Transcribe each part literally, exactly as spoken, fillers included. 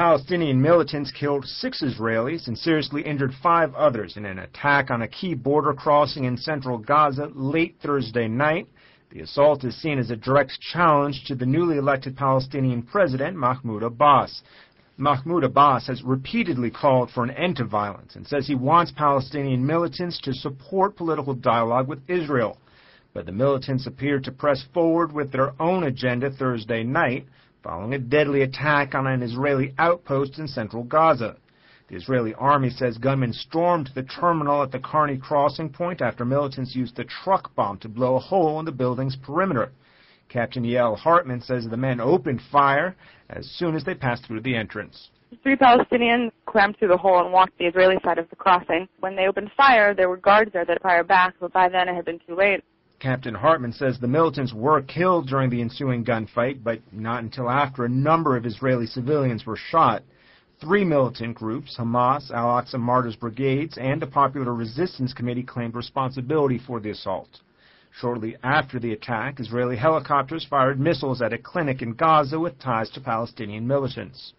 Palestinian militants killed six Israelis and seriously injured five others in an attack on a key border crossing in central Gaza late Thursday night. The assault is seen as a direct challenge to the newly elected Palestinian president, Mahmoud Abbas. Mahmoud Abbas has repeatedly called for an end to violence and says he wants Palestinian militants to support political dialogue with Israel. But the militants appeared to press forward with their own agenda Thursday night, following a deadly attack on an Israeli outpost in central Gaza. The Israeli army says gunmen stormed the terminal at the Carney crossing point after militants used a truck bomb to blow a hole in the building's perimeter. Captain Yael Hartman says the men opened fire as soon as they passed through the entrance. Three Palestinians clammed through the hole and walked the Israeli side of the crossing. When they opened fire, there were guards there that fired back, but by then it had been too late. Captain Hartman says the militants were killed during the ensuing gunfight, but not until after a number of Israeli civilians were shot. Three militant groups, Hamas, Al-Aqsa Martyrs Brigades, and the Popular Resistance Committee claimed responsibility for the assault. Shortly after the attack, Israeli helicopters fired missiles at a clinic in Gaza with ties to Palestinian militants.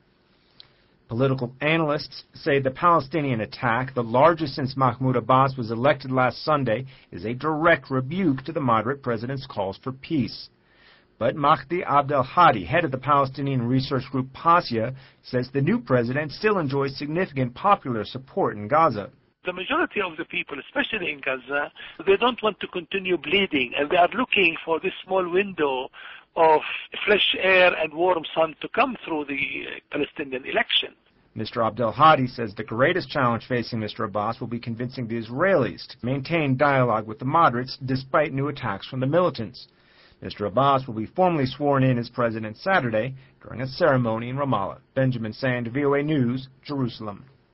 Political analysts say the Palestinian attack, the largest since Mahmoud Abbas was elected last Sunday, is a direct rebuke to the moderate president's calls for peace. But Mahdi Abdel Hadi, head of the Palestinian research group PASIA, says the new president still enjoys significant popular support in Gaza. The majority of the people, especially in Gaza, they don't want to continue bleeding, and they are looking for this small window of fresh air and warm sun to come through the Palestinian election. Mister Abdel Hadi says the greatest challenge facing Mister Abbas will be convincing the Israelis to maintain dialogue with the moderates despite new attacks from the militants. Mister Abbas will be formally sworn in as president Saturday during a ceremony in Ramallah. Benjamin Sand, V O A News, Jerusalem.